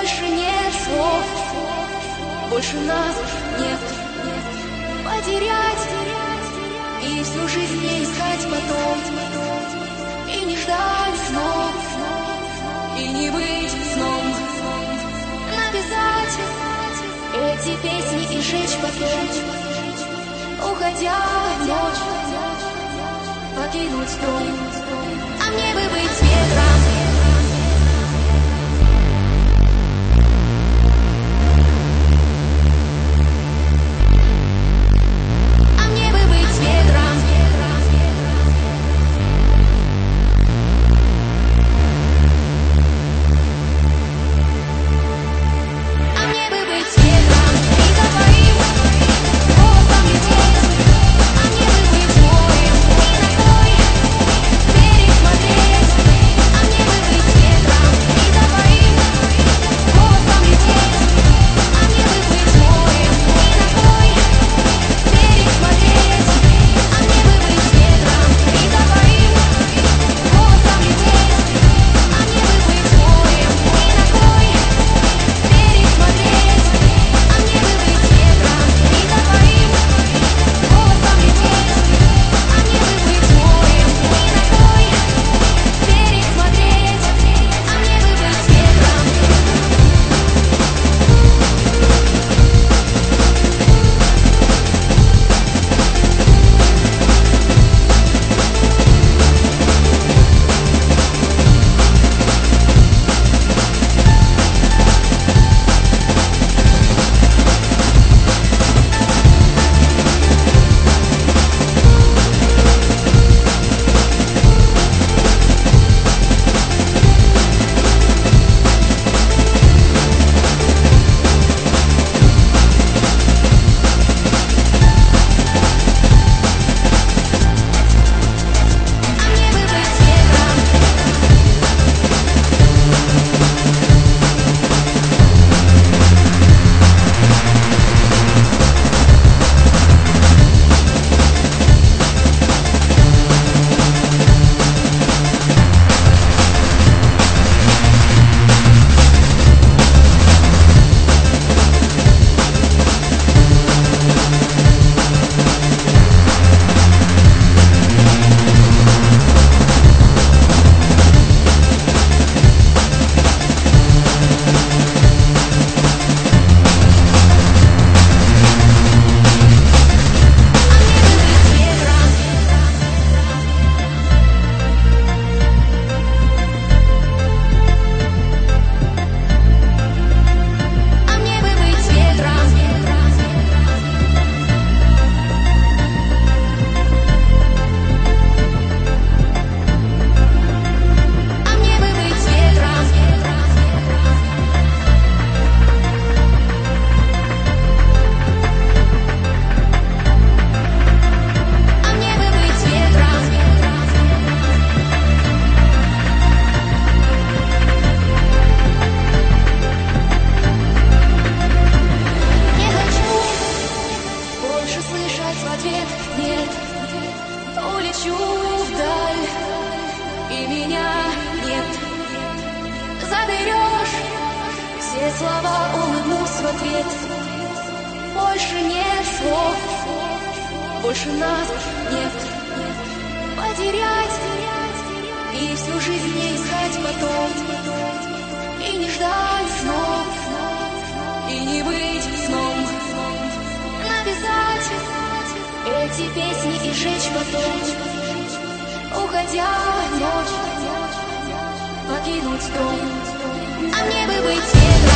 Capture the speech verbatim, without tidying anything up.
Больше нет слов, больше нас нет. Потерять и всю жизнь не искать потом, и не ждать снов, и не быть сном. Навязать эти песни и жечь потом, уходя в ночь, покинуть дом. А мне бы быть ветром, улечу вдаль, и меня нет. Заберешь все слова, улыбнусь в ответ. Больше нет слов, больше нас нет. Потерять и всю жизнь не искать потом, и не ждать снов, и не быть сном. Навязать эти песни и жечь потом, уходя в ночь, покинуть дом. А мне бы быть ветром.